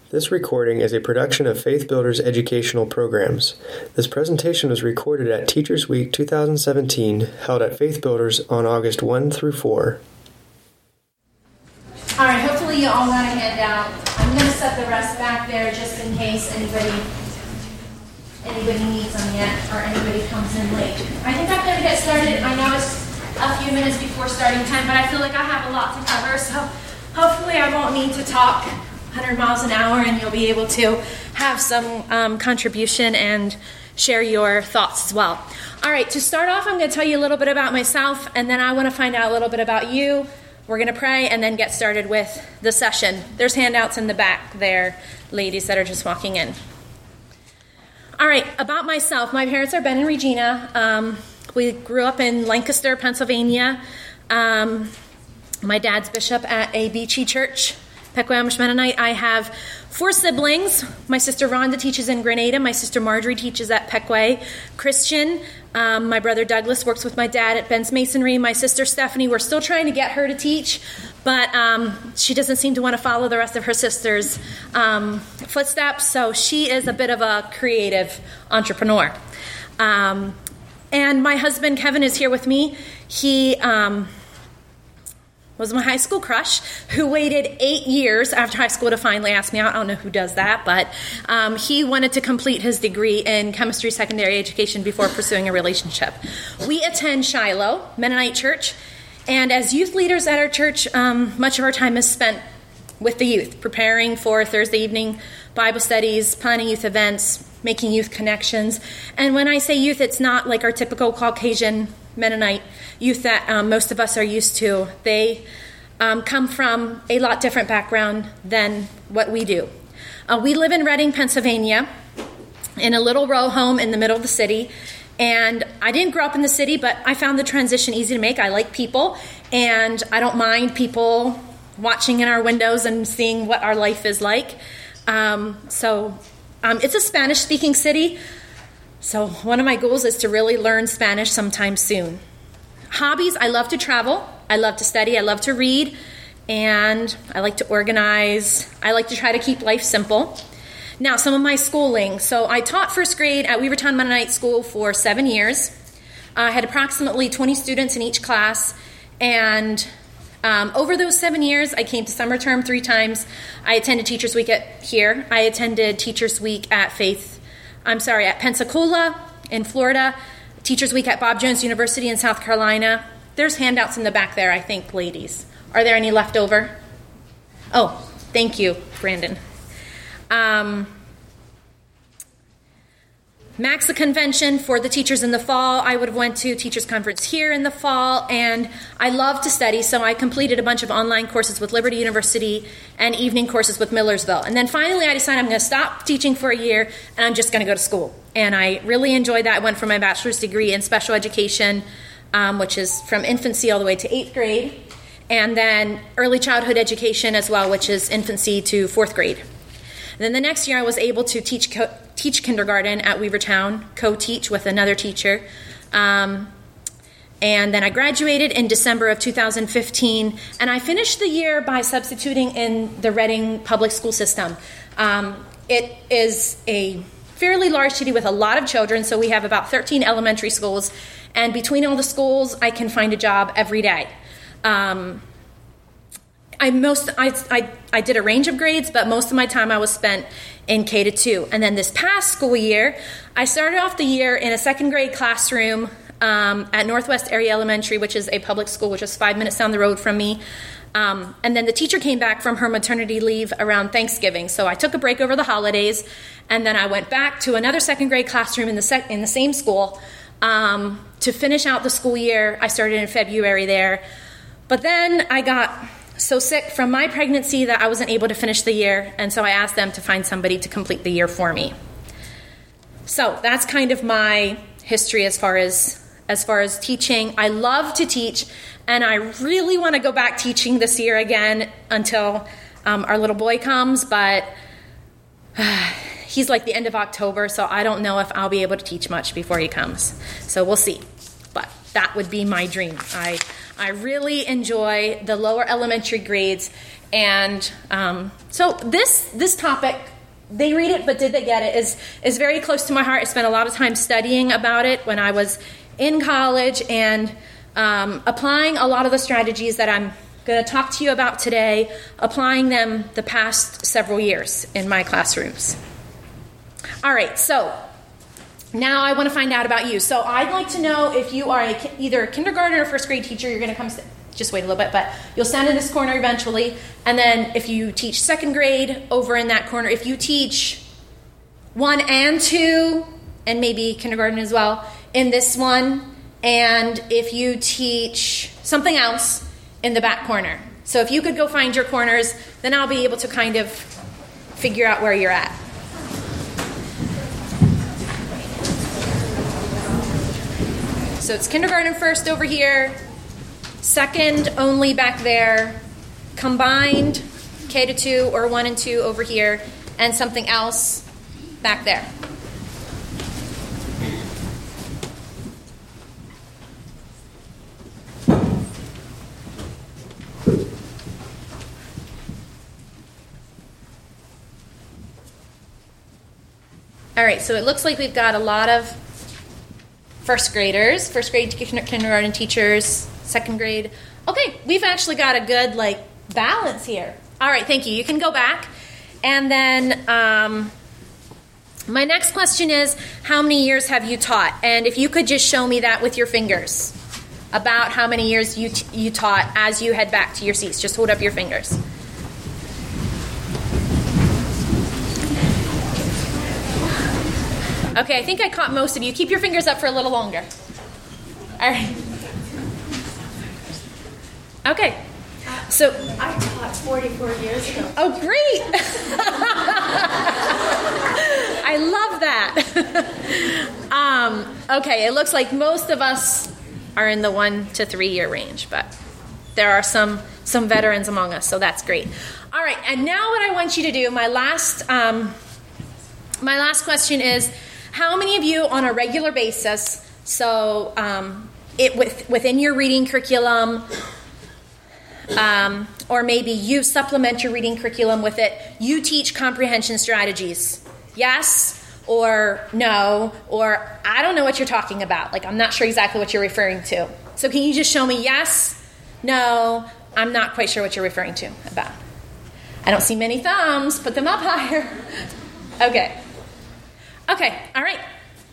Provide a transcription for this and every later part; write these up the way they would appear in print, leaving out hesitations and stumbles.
This recording is a production of Faith Builders Educational Programs. This presentation was recorded at Teachers Week 2017, held at Faith Builders on August 1 through 4. All right, hopefully you all got a handout. I'm going to set the rest back there just in case anybody needs them yet or anybody comes in late. I think I'm going to get started. I know it's a few minutes before starting time, but I feel like I have a lot to cover, so hopefully I won't need to talk 100 miles an hour, and you'll be able to have some contribution and share your thoughts as well. All right, to start off, I'm going to tell you a little bit about myself, and then I want to find out a little bit about you. We're going to pray and then get started with the session. There's handouts in the back there, ladies that are just walking in. All right, about myself. My parents are Ben and Regina. We grew up in Lancaster, Pennsylvania. My dad's bishop at a Beachy church, Pequea Amish Mennonite. I have 4 siblings. My sister Rhonda teaches in Grenada. My sister Marjorie teaches at Pequea Christian. My brother Douglas works with my dad at Ben's Masonry. My sister Stephanie, we're still trying to get her to teach, but she doesn't seem to want to follow the rest of her sisters' footsteps, so she is a bit of a creative entrepreneur. And my husband Kevin is here with me. He was my high school crush who waited 8 years after high school to finally ask me out. I don't know who does that, but he wanted to complete his degree in chemistry secondary education before pursuing a relationship. We attend Shiloh Mennonite Church, and as youth leaders at our church, much of our time is spent with the youth, preparing for Thursday evening Bible studies, planning youth events, making youth connections. And when I say youth, it's not like our typical Caucasian Mennonite youth that most of us are used to. They come from a lot different background than what we do. We live in Reading, Pennsylvania, in a little row home in the middle of the city. And I didn't grow up in the city, but I found the transition easy to make. I like people, and I don't mind people watching in our windows and seeing what our life is like. So it's a Spanish-speaking city. So one of my goals is to really learn Spanish sometime soon. Hobbies, I love to travel, I love to study, I love to read, and I like to organize. I like to try to keep life simple. Now, some of my schooling. So I taught first grade at Weavertown Mennonite School for 7 years. I had approximately 20 students in each class, and over those 7 years, I came to summer term 3 times. I attended Teachers Week here. I attended Teachers Week at Pensacola in Florida, Teachers Week at Bob Jones University in South Carolina. There's handouts in the back there, I think, ladies. Are there any left over? Oh, thank you, Brandon. MAXA convention for the teachers in the fall. I would have went to teachers conference here in the fall, and I love to study, so I completed a bunch of online courses with Liberty University and evening courses with Millersville. And then finally I decided I'm going to stop teaching for a year, and I'm just going to go to school. And I really enjoyed that. I went for my bachelor's degree in special education, which is from infancy all the way to 8th grade, and then early childhood education as well, which is infancy to 4th grade. And then the next year I was able to teach kindergarten at Weavertown, co-teach with another teacher. And then I graduated in December of 2015, and I finished the year by substituting in the Reading public school system. It is a fairly large city with a lot of children, so we have about 13 elementary schools, and between all the schools, I can find a job every day. I did a range of grades, but most of my time I was spent in K-2. And then this past school year, I started off the year in a 2nd grade classroom at Northwest Area Elementary, which is a public school, which is 5 minutes down the road from me. And then the teacher came back from her maternity leave around Thanksgiving. So I took a break over the holidays, and then I went back to another 2nd grade classroom in the same school to finish out the school year. I started in February there. But then I got so sick from my pregnancy that I wasn't able to finish the year, and so I asked them to find somebody to complete the year for me. So that's kind of my history as far as teaching. I love to teach, and I really want to go back teaching this year again until our little boy comes, but he's like the end of October, so I don't know if I'll be able to teach much before he comes. So we'll see. But that would be my dream. I really enjoy the lower elementary grades. And so this topic, they read it, but did they get it, is very close to my heart. I spent a lot of time studying about it when I was in college and applying a lot of the strategies that I'm going to talk to you about today, applying them the past several years in my classrooms. All right, so now I want to find out about you. So I'd like to know if you are either a kindergarten or first grade teacher. You're going to come sit. Just wait a little bit, but you'll stand in this corner eventually. And then if you teach second grade, over in that corner. If you teach 1 and 2, and maybe kindergarten as well, in this one. And if you teach something else, in the back corner. So if you could go find your corners, then I'll be able to kind of figure out where you're at. So it's kindergarten first over here, second only back there, combined K to 2 or 1 and 2 over here, and something else back there. All right, so it looks like we've got a lot of first grade kindergarten teachers, second grade. Okay, we've actually got a good balance here. All right, thank you. You can go back. And then my next question is, how many years have you taught? And if you could just show me that with your fingers, about how many years you taught as you head back to your seats. Just hold up your fingers. Okay, I think I caught most of you. Keep your fingers up for a little longer. All right. Okay. So I taught 44 years ago. Oh, great. I love that. Okay, it looks like most of us are in the 1 to 3 year range, but there are some veterans among us, so that's great. All right, and now what I want you to do, my last question is, how many of you on a regular basis, so within your reading curriculum, or maybe you supplement your reading curriculum with it, you teach comprehension strategies? Yes or no, or I don't know what you're talking about. I'm not sure exactly what you're referring to. So can you just show me yes, no, I'm not quite sure what you're referring to about. I don't see many thumbs. Put them up higher. Okay, all right.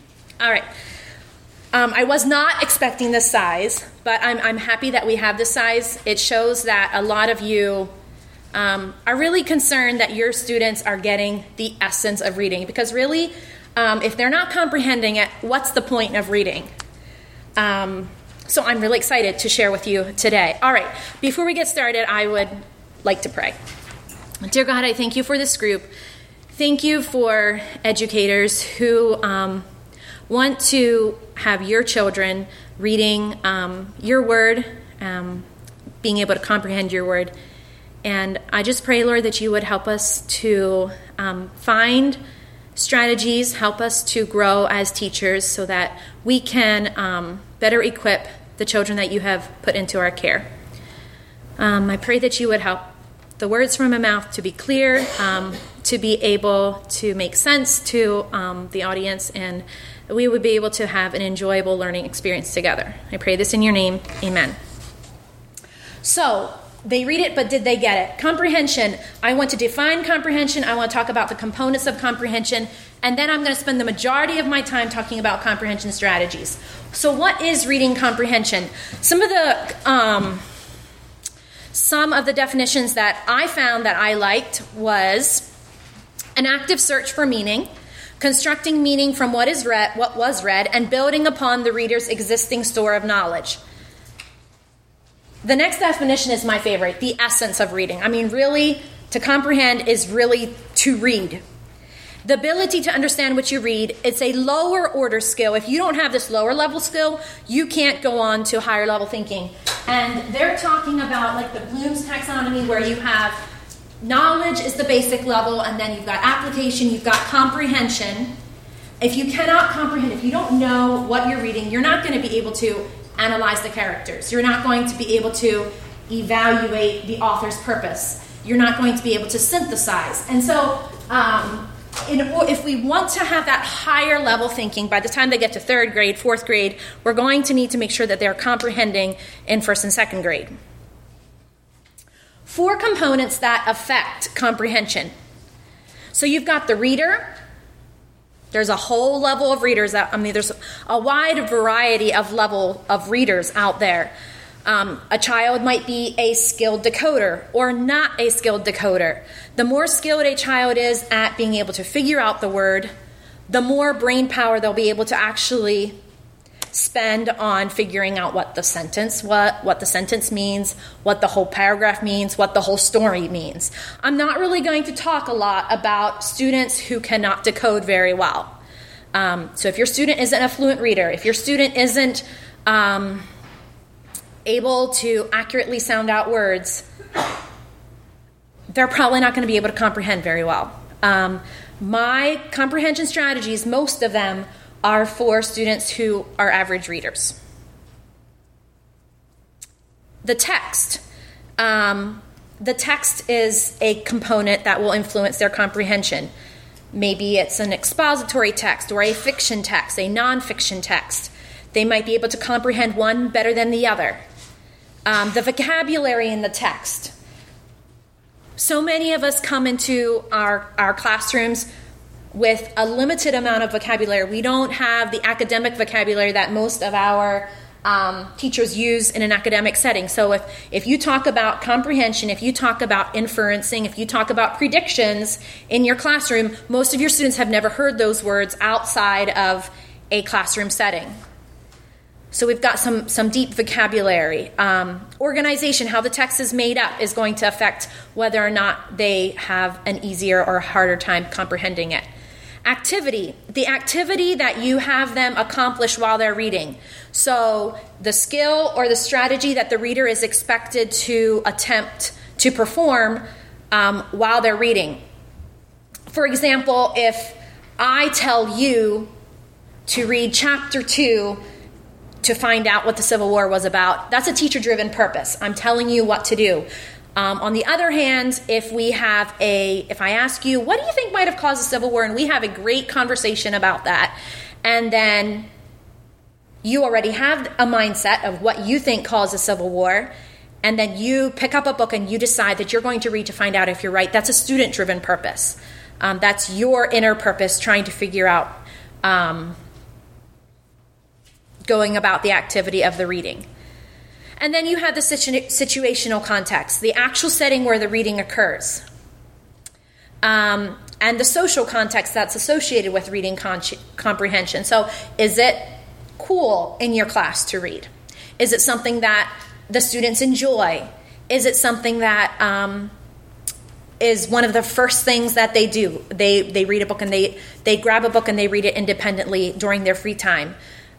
I was not expecting this size, but I'm happy that we have this size. It shows that a lot of you are really concerned that your students are getting the essence of reading. Because really, if they're not comprehending it, what's the point of reading? So I'm really excited to share with you today. All right, before we get started, I would like to pray. Dear God, I thank you for this group. Thank you for educators who want to have your children reading your word, being able to comprehend your word. And I just pray, Lord, that you would help us to find strategies, help us to grow as teachers so that we can better equip the children that you have put into our care. I pray that you would help the words from my mouth to be clear, to be able to make sense to the audience, and we would be able to have an enjoyable learning experience together. I pray this in your name. Amen. So, they read it, but did they get it? Comprehension. I want to define comprehension. I want to talk about the components of comprehension, and then I'm going to spend the majority of my time talking about comprehension strategies. So what is reading comprehension? Some of the definitions that I found that I liked was an active search for meaning, constructing meaning from what was read, and building upon the reader's existing store of knowledge. The next definition is my favorite, the essence of reading. I mean, really, to comprehend is really to read. The ability to understand what you read, it's a lower order skill. If you don't have this lower level skill, you can't go on to higher level thinking. And they're talking about the Bloom's taxonomy, where you have knowledge is the basic level, and then you've got application, you've got comprehension. If you cannot comprehend, if you don't know what you're reading, you're not going to be able to analyze the characters. You're not going to be able to evaluate the author's purpose. You're not going to be able to synthesize. And so if we want to have that higher level thinking, by the time they get to third grade, fourth grade, we're going to need to make sure that they're comprehending in first and second grade. 4 components that affect comprehension. So you've got the reader. There's a whole level of readers. There's a wide variety of level of readers out there. A child might be a skilled decoder or not a skilled decoder. The more skilled a child is at being able to figure out the word, the more brain power they'll be able to actually spend on figuring out what the sentence means, what the whole paragraph means, what the whole story means. I'm not really going to talk a lot about students who cannot decode very well. So if your student isn't a fluent reader, if your student isn't able to accurately sound out words, they're probably not going to be able to comprehend very well. My comprehension strategies, most of them, are for students who are average readers. The text. The text is a component that will influence their comprehension. Maybe it's an expository text or a fiction text, a nonfiction text. They might be able to comprehend one better than the other. The vocabulary in the text. So many of us come into our classrooms with a limited amount of vocabulary. We don't have the academic vocabulary that most of our teachers use in an academic setting. So if you talk about comprehension, if you talk about inferencing, if you talk about predictions in your classroom, most of your students have never heard those words outside of a classroom setting. So we've got some deep vocabulary. Organization, how the text is made up, is going to affect whether or not they have an easier or harder time comprehending it. Activity, the activity that you have them accomplish while they're reading. So the skill or the strategy that the reader is expected to attempt to perform while they're reading. For example, if I tell you to read chapter 2 to find out what the Civil War was about, that's a teacher-driven purpose. I'm telling you what to do. On the other hand, if I ask you, what do you think might have caused the Civil War? And we have a great conversation about that. And then you already have a mindset of what you think caused the Civil War. And then you pick up a book and you decide that you're going to read to find out if you're right. That's a student-driven purpose. That's your inner purpose trying to figure out going about the activity of the reading. And then you have the situational context, the actual setting where the reading occurs, and the social context that's associated with reading comprehension. So is it cool in your class to read? Is it something that the students enjoy? Is it something that is one of the first things that they do? They read a book and they grab a book and they read it independently during their free time.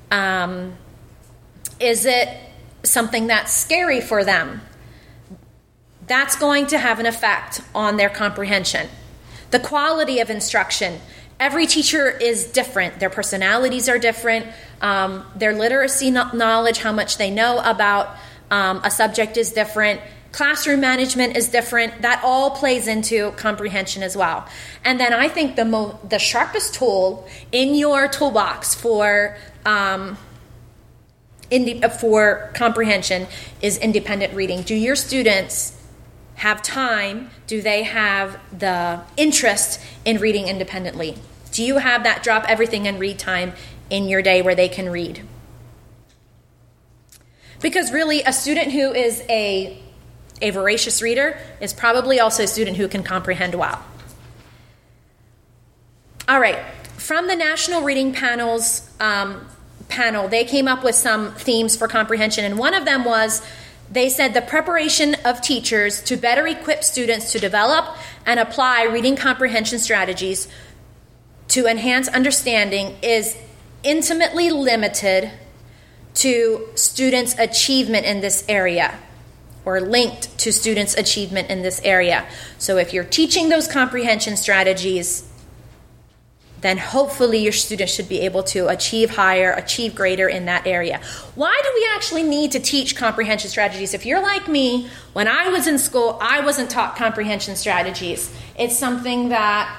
Is it something that's scary for them? That's going to have an effect on their comprehension. The quality of instruction. Every teacher is different. Their personalities are different. Their literacy knowledge, how much they know about a subject is different. Classroom management is different. That all plays into comprehension as well. And then I think the sharpest tool in your toolbox for comprehension is independent reading. Do your students have time? Do they have the interest in reading independently? Do you have that drop everything and read time in your day where they can read? Because really, a student who is a voracious reader is probably also a student who can comprehend well. All right, from the National Reading Panel's panel, they came up with some themes for comprehension, and one of them was, they said, the preparation of teachers to better equip students to develop and apply reading comprehension strategies to enhance understanding is intimately limited to students' achievement in this area, or linked to students' achievement in this area. So if you're teaching those comprehension strategies, then hopefully your students should be able to achieve higher, achieve greater in that area. Why do we actually need to teach comprehension strategies? If you're like me, when I was in school, I wasn't taught comprehension strategies. It's something that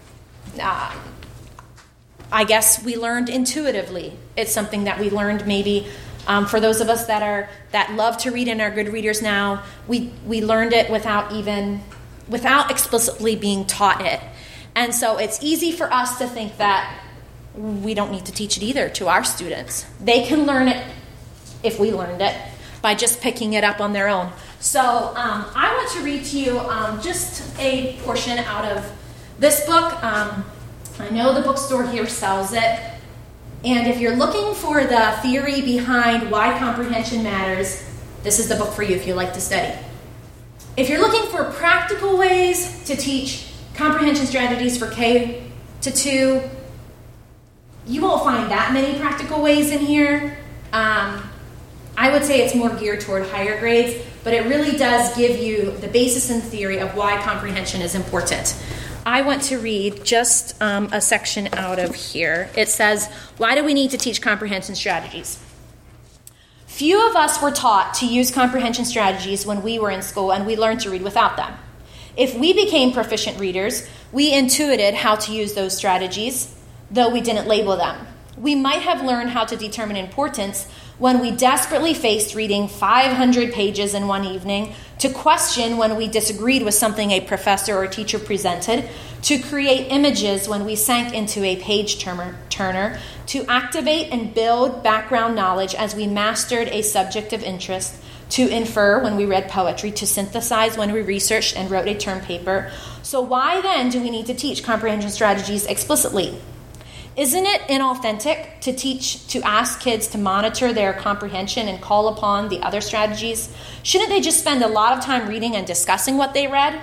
I guess we learned intuitively. It's something that we learned maybe for those of us that love to read and are good readers now, we learned it without explicitly being taught it. And so it's easy for us to think that we don't need to teach it either to our students. They can learn it, if we learned it, by just picking it up on their own. So I want to read to you just a portion out of this book. I know the bookstore here sells it. And if you're looking for the theory behind why comprehension matters, this is the book for you if you like to study. If you're looking for practical ways to teach comprehension strategies for K-2, you won't find that many practical ways in here. I would say it's more geared toward higher grades, but it really does give you the basis and theory of why comprehension is important. I want to read just a section out of here. It says, why do we need to teach comprehension strategies? Few of us were taught to use comprehension strategies when we were in school, and we learned to read without them. If we became proficient readers, we intuited how to use those strategies, though we didn't label them. We might have learned how to determine importance when we desperately faced reading 500 pages in one evening, to question when we disagreed with something a professor or teacher presented, to create images when we sank into a page-turner, to activate and build background knowledge as we mastered a subject of interest, to infer when we read poetry, to synthesize when we researched and wrote a term paper. So why then do we need to teach comprehension strategies explicitly? Isn't it inauthentic to ask kids to monitor their comprehension and call upon the other strategies? Shouldn't they just spend a lot of time reading and discussing what they read?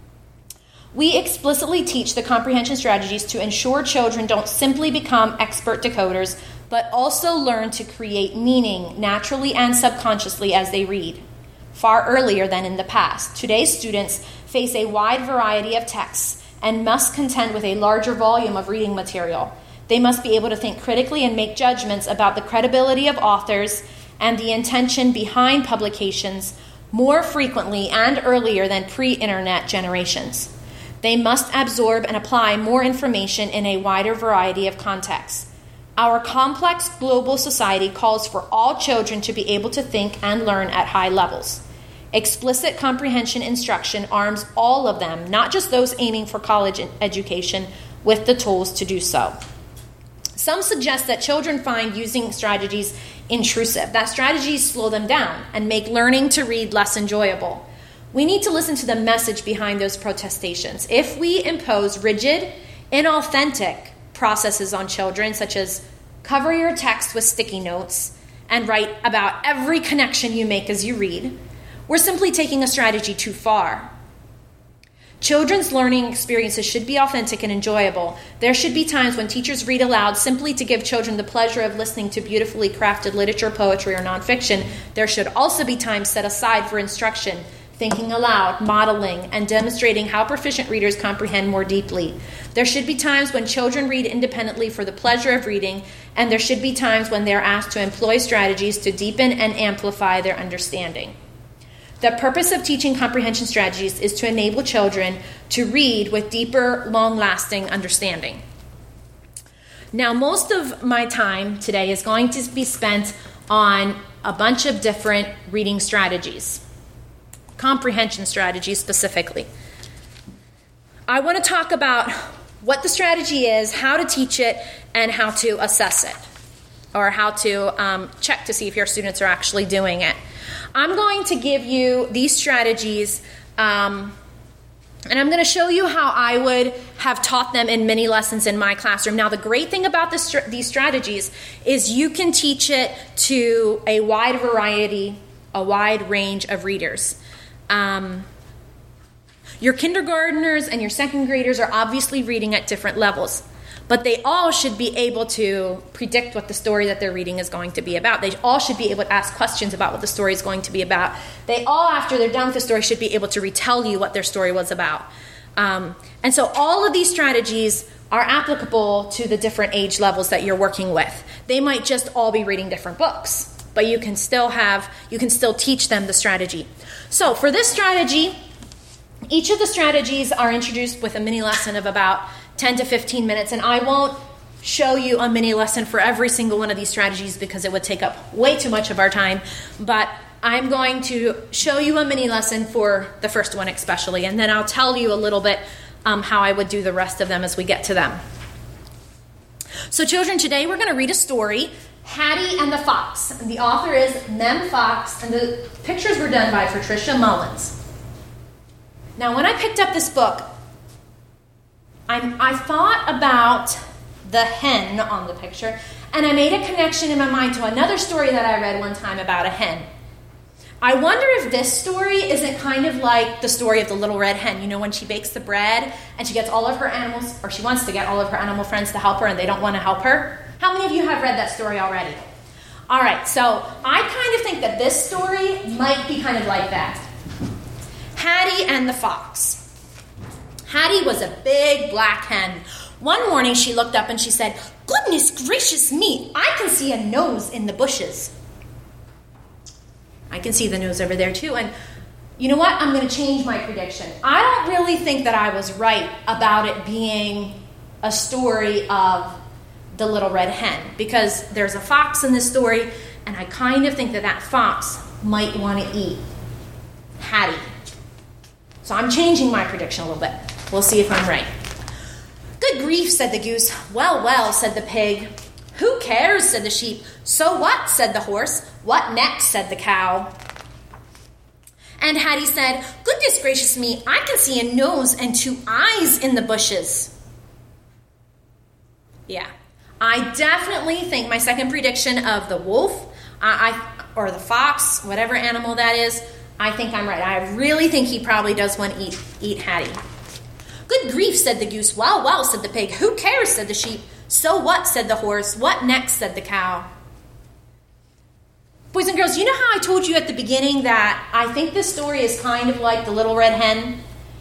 We explicitly teach the comprehension strategies to ensure children don't simply become expert decoders, but also learn to create meaning naturally and subconsciously as they read, far earlier than in the past. Today's students face a wide variety of texts and must contend with a larger volume of reading material. They must be able to think critically and make judgments about the credibility of authors and the intention behind publications more frequently and earlier than pre-internet generations. They must absorb and apply more information in a wider variety of contexts. Our complex global society calls for all children to be able to think and learn at high levels. Explicit comprehension instruction arms all of them, not just those aiming for college education, with the tools to do so. Some suggest that children find using strategies intrusive, that strategies slow them down and make learning to read less enjoyable. We need to listen to the message behind those protestations. If we impose rigid, inauthentic processes on children, such as cover your text with sticky notes and write about every connection you make as you read, we're simply taking a strategy too far. Children's learning experiences should be authentic and enjoyable. There should be times when teachers read aloud simply to give children the pleasure of listening to beautifully crafted literature, poetry, or nonfiction. There should also be times set aside for instruction, thinking aloud, modeling, and demonstrating how proficient readers comprehend more deeply. There should be times when children read independently for the pleasure of reading, and there should be times when they are asked to employ strategies to deepen and amplify their understanding. The purpose of teaching comprehension strategies is to enable children to read with deeper, long-lasting understanding. Now, most of my time today is going to be spent on a bunch of different reading strategies, comprehension strategies specifically. I want to talk about what the strategy is, how to teach it, and how to assess it, or how to check to see if your students are actually doing it. I'm going to give you these strategies, and I'm going to show you how I would have taught them in many lessons in my classroom. Now, the great thing about these strategies is you can teach it to a wide range of readers. Your kindergartners and your second graders are obviously reading at different levels, but they all should be able to predict what the story that they're reading is going to be about. They all should be able to ask questions about what the story is going to be about. They all, after they're done with the story, should be able to retell you what their story was about. And so all of these strategies are applicable to the different age levels that you're working with. They might just all be reading different books, but you can still teach them the strategy. So for this strategy, each of the strategies are introduced with a mini lesson of about 10 to 15 minutes, and I won't show you a mini lesson for every single one of these strategies because it would take up way too much of our time, but I'm going to show you a mini lesson for the first one especially, and then I'll tell you a little bit how I would do the rest of them as we get to them. So children, today we're going to read a story, Hattie and the Fox. And the author is Mem Fox, and the pictures were done by Patricia Mullins. Now, when I picked up this book, I thought about the hen on the picture, and I made a connection in my mind to another story that I read one time about a hen. I wonder if this story isn't kind of like the story of the little red hen. You know, when she bakes the bread and she gets all of her animals, or she wants to get all of her animal friends to help her and they don't want to help her. How many of you have read that story already? All right, so I kind of think that this story might be kind of like that. Hattie and the Fox. Hattie was a big black hen. One morning she looked up and she said, "Goodness gracious me, I can see a nose in the bushes." I can see the nose over there too. And you know what? I'm going to change my prediction. I don't really think that I was right about it being a story of the little red hen, because there's a fox in this story, and I kind of think that that fox might want to eat Hattie. So I'm changing my prediction a little bit. We'll see if I'm right. "Good grief," said the goose. "Well, well," said the pig. "Who cares," said the sheep. "So what," said the horse. "What next," said the cow. And Hattie said, "Goodness gracious me, I can see a nose and 2 eyes in the bushes." Yeah, I definitely think my second prediction of the wolf or the fox, whatever animal that is, I think I'm right. I really think he probably does want to eat Hattie. "Good grief," said the goose. "Well, well," said the pig. "Who cares," said the sheep. "So what," said the horse. "What next," said the cow. Boys and girls, you know how I told you at the beginning that I think this story is kind of like the little red hen?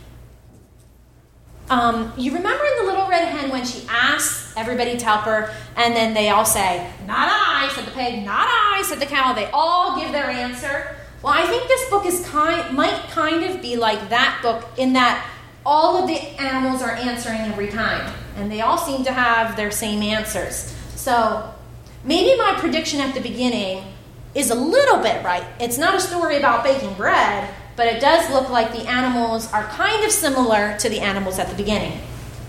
You remember in the little red hen when she asks everybody to help her, and then they all say, "Not I," said the pig. "Not I," said the cow. They all give their answer. Well, I think this book might kind of be like that book in that all of the animals are answering every time, and they all seem to have their same answers. So maybe my prediction at the beginning is a little bit right. It's not a story about baking bread, but it does look like the animals are kind of similar to the animals at the beginning.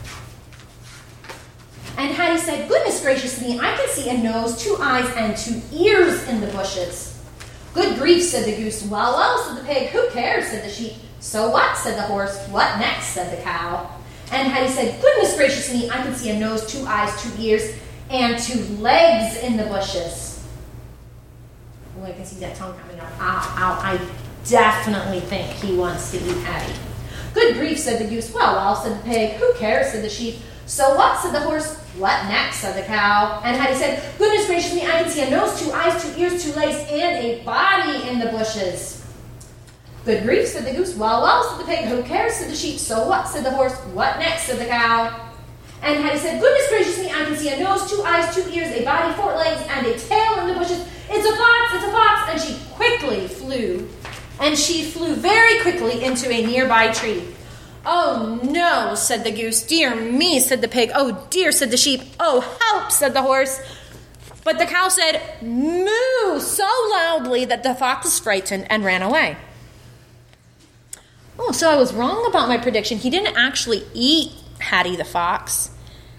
And Hattie said, "Goodness gracious me, I can see a nose, 2 eyes, and 2 ears in the bushes." "Good grief," said the goose. "Well, well," said the pig. "Who cares," said the sheep. "So what," said the horse. "What next," said the cow. And Hattie said, "Goodness gracious me, I can see a nose, 2 eyes, 2 ears, and 2 legs in the bushes." Oh, I can see that tongue coming up. Ow. I definitely think he wants to eat Hattie. "Good grief," said the goose. "Well, well," said the pig. "Who cares," said the sheep. "So what," said the horse. "What next," said the cow. And Hattie said, "Goodness gracious me, I can see a nose, 2 eyes, 2 ears, 2 legs, and a body in the bushes." "Good grief," said the goose. "Well, well," said the pig. "Who cares," said the sheep. "So what," said the horse. "What next," said the cow. And Hattie said, "Goodness gracious me, I can see a nose, 2 eyes, 2 ears, a body, 4 legs, and a tail in the bushes. It's a fox, it's a fox." And she quickly flew. And she flew very quickly into a nearby tree. "Oh, no," said the goose. "Dear me," said the pig. "Oh, dear," said the sheep. "Oh, help," said the horse. But the cow said, "Moo," so loudly that the fox was frightened and ran away. Oh, so I was wrong about my prediction. He didn't actually eat Hattie the fox.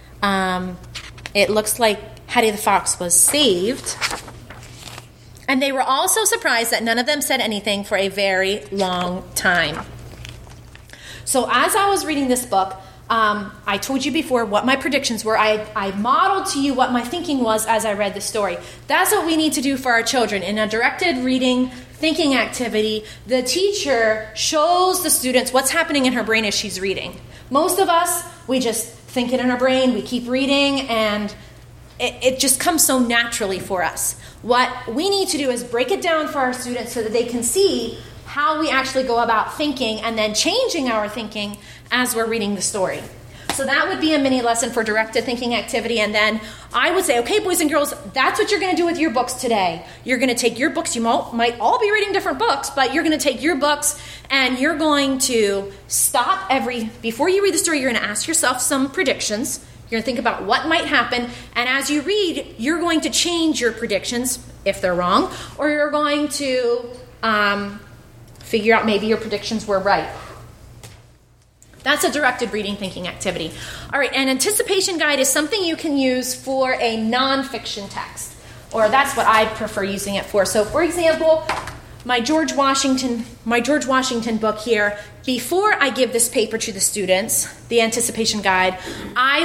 It looks like Hattie the fox was saved. And they were all so surprised that none of them said anything for a very long time. So as I was reading this book, I told you before what my predictions were. I modeled to you what my thinking was as I read the story. That's what we need to do for our children. In a directed reading thinking activity, the teacher shows the students what's happening in her brain as she's reading. Most of us, we just think it in our brain, we keep reading, and it just comes so naturally for us. What we need to do is break it down for our students so that they can see how we actually go about thinking and then changing our thinking as we're reading the story. So that would be a mini lesson for directed thinking activity. And then I would say, okay, boys and girls, that's what you're going to do with your books today. You're going to take your books. You might all be reading different books, but you're going to take your books and you're going to stop before you read the story, you're going to ask yourself some predictions. You're going to think about what might happen. And as you read, you're going to change your predictions if they're wrong, or you're going to figure out maybe your predictions were right. That's a directed reading thinking activity. All right, an anticipation guide is something you can use for a nonfiction text, or that's what I prefer using it for. So, for example, my George Washington book here, before I give this paper to the students, the anticipation guide, I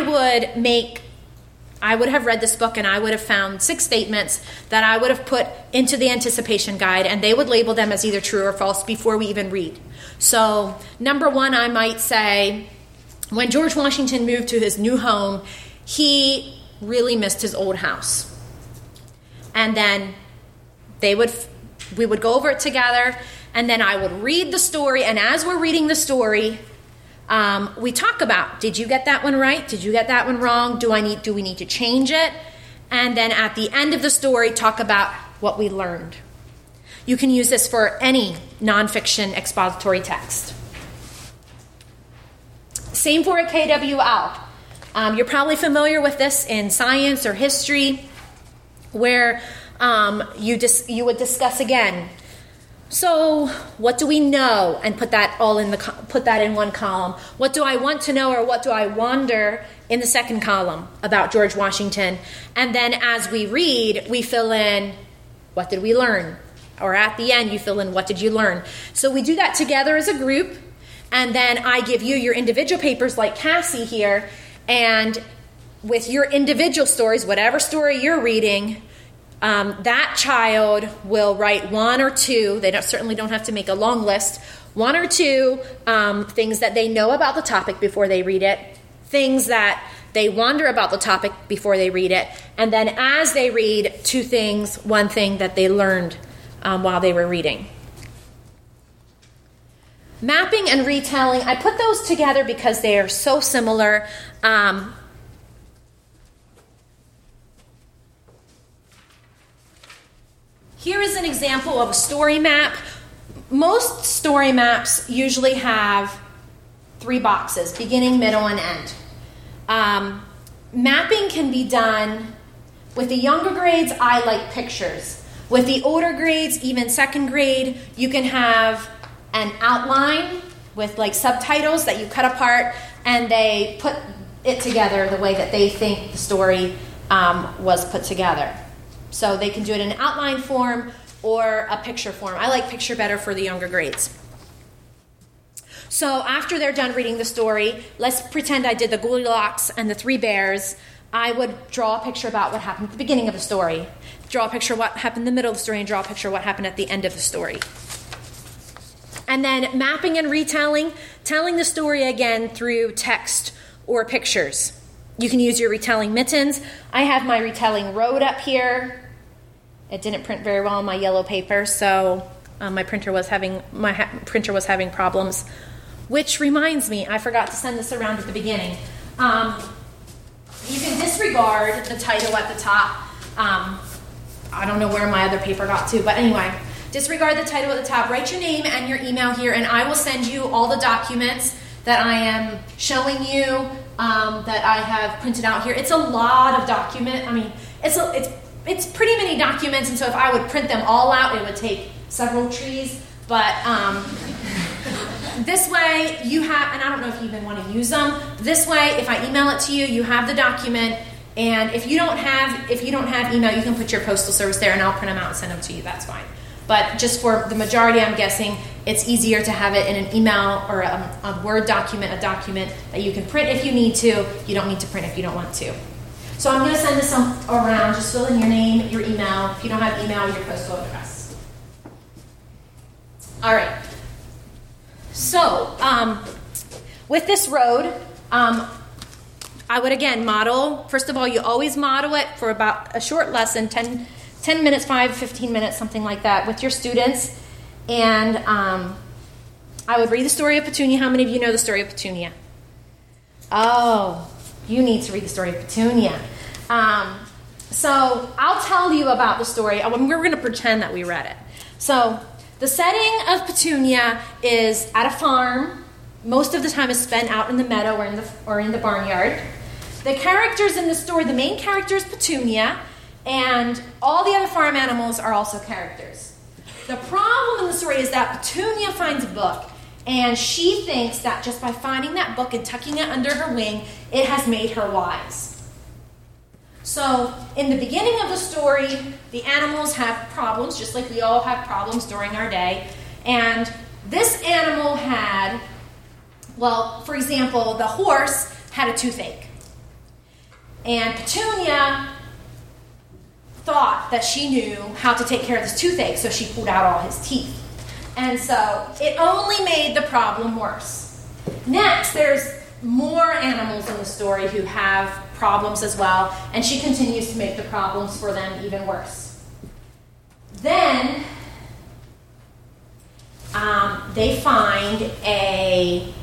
would have read this book and I would have found 6 statements that I would have put into the anticipation guide, and they would label them as either true or false before we even read. So, number 1, I might say, when George Washington moved to his new home, he really missed his old house. And then we would go over it together, and then I would read the story, and as we're reading the story, we talk about, did you get that one right? Did you get that one wrong? Do we need to change it? And then at the end of the story, talk about what we learned. You can use this for any nonfiction expository text. Same for a KWL. You're probably familiar with this in science or history, where you would discuss again. So, what do we know? And put that in one column. What do I want to know, or what do I wonder in the second column about George Washington? And then as we read, we fill in, what did we learn? Or at the end, you fill in, what did you learn? So we do that together as a group, and then I give you your individual papers like Cassie here, and with your individual stories, whatever story you're reading, that child will write 1 or 2, they certainly don't have to make a long list, 1 or 2 things that they know about the topic before they read it, things that they wonder about the topic before they read it, and then as they read, 2 things, 1 thing that they learned while they were reading. Mapping and retelling, I put those together because they are so similar. Here is an example of a story map. Most story maps usually have 3 boxes, beginning, middle, and end. Mapping can be done with the younger grades. I like pictures. With the older grades, even second grade, you can have an outline with like subtitles that you cut apart, and they put it together the way that they think the story was put together. So they can do it in an outline form or a picture form. I like picture better for the younger grades. So after they're done reading the story, let's pretend I did the Goldilocks and the 3 bears. I would draw a picture about what happened at the beginning of the story, draw a picture of what happened in the middle of the story, and draw a picture of what happened at the end of the story. And then mapping and retelling, telling the story again through text or pictures. You can use your retelling mittens. I have my retelling road up here. It didn't print very well on my yellow paper, so my printer was having problems. Which reminds me, I forgot to send this around at the beginning. You can disregard the title at the top. I don't know where my other paper got to, but anyway, disregard the title at the top. Write your name and your email here, and I will send you all the documents that I am showing you that I have printed out here. It's a lot of document. I mean, it's pretty many documents, and so if I would print them all out, it would take several trees. But this way you have, and I don't know if you even want to use them. This way, if I email it to you, you have the document. And if you don't have email, you can put your postal service there, and I'll print them out and send them to you. That's fine. But just for the majority, I'm guessing it's easier to have it in an email or a Word document, a document that you can print if you need to. You don't need to print if you don't want to. So I'm going to send this around. Just fill in your name, your email. If you don't have email, your postal address. All right. So with this road, I would again model. First of all, you always model it for about a short lesson, 10 minutes, 15 minutes, something like that, with your students. And I would read the story of Petunia. How many of you know the story of Petunia? Oh, you need to read the story of Petunia. So I'll tell you about the story. We're going to pretend that we read it. So the setting of Petunia is at a farm. Most of the time is spent out in the meadow or in the barnyard. The characters in the story, the main character is Petunia, and all the other farm animals are also characters. The problem in the story is that Petunia finds a book, and she thinks that just by finding that book and tucking it under her wing, it has made her wise. So, in the beginning of the story, the animals have problems, just like we all have problems during our day. And this animal had, well, for example, the horse had a toothache. And Petunia thought that she knew how to take care of this toothache, so she pulled out all his teeth. And so it only made the problem worse. Next, there's more animals in the story who have problems as well, and she continues to make the problems for them even worse. Then they find a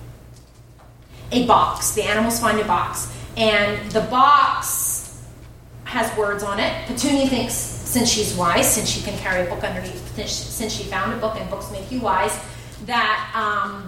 box. The animals find a box, and the box has words on it. Petunia thinks, since she's wise, since she can carry a book underneath, since she found a book and books make you wise, that